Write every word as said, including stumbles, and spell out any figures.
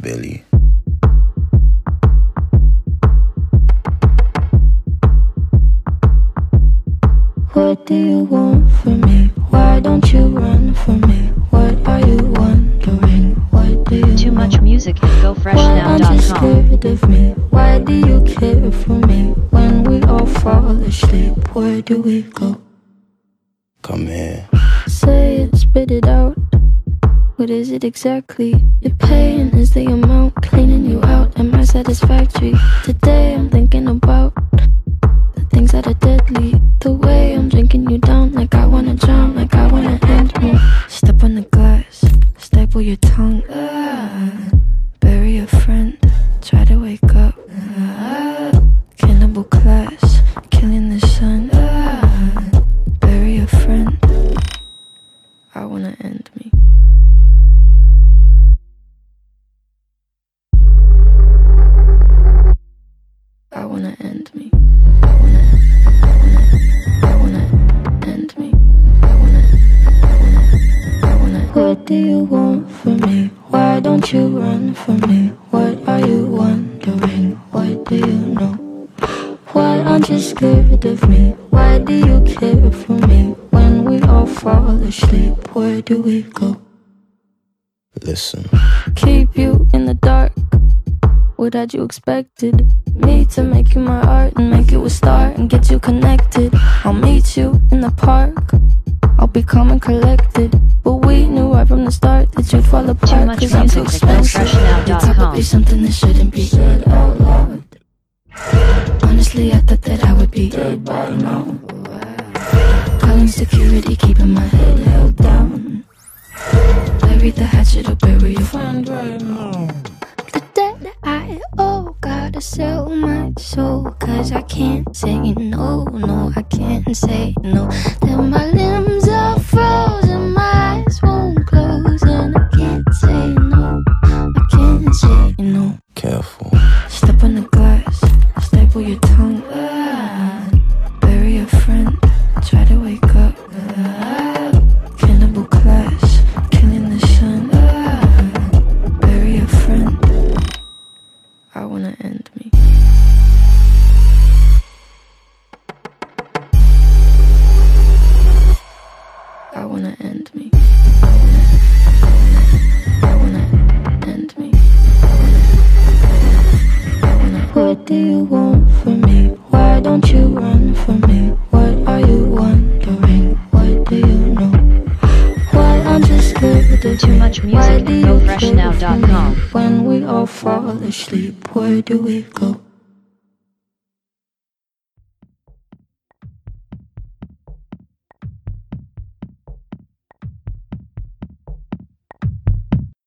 Billy. What do you want from me? Why don't you run from me? What are you wondering? What do you Too know? much music at go fresh now dot com. Why aren't you scared of me? Why do you care for me? When we all fall asleep, where do we go? Come here. Say it, spit it out. What is it exactly? Your pain is the amount cleaning you out. Am I satisfactory? Today I'm thinking about the things that are deadly. The way I'm drinking you down, like I wanna drown, like I wanna end me. Step on the glass, staple your tongue. Ah, bury a friend, try to wake up. Ah, cannibal class, killing the sun. Ah, bury a friend. I wanna end me. I wanna end me. I wanna, I wanna, I wanna end me. I wanna, I wanna, I wanna. What do you want from me? Why don't you run from me? What are you wondering? What do you know? Why aren't you scared of me? Why do you care for me? When we all fall asleep, where do we go? Listen. Keep you in the dark. What had you expected? Me to make you my art and make you a star and get you connected. I'll meet you in the park. I'll be calm and collected. But we knew right from the start that you'd fall apart. Cause I'm too expensive. You're probably something that shouldn't be said out loud. Honestly, I thought that I would be dead by now. Calling security, keeping my head held down. Bury the hatchet or bury your friend right now. The debt I owe, gotta sell my soul. Cause I can't say no, no, I can't say no. Then my limbs are frozen, my eyes won't close. And I can't say no, I can't say no. Careful. Step on the glass, staple your tongue. Ah, bury a friend, try to wake up. Ah, cannibal class, killing the sun. Ah, bury a friend. I wanna end me. I wanna end me. I wanna, I wanna, I wanna end me. I wanna, I wanna. What do you want from me? Why don't you run from me? What are you wondering? What do you know? Why aren't you scared of Too me? much music Why at do you go fresh now care dot for com. me? When we all fall asleep, where do we go?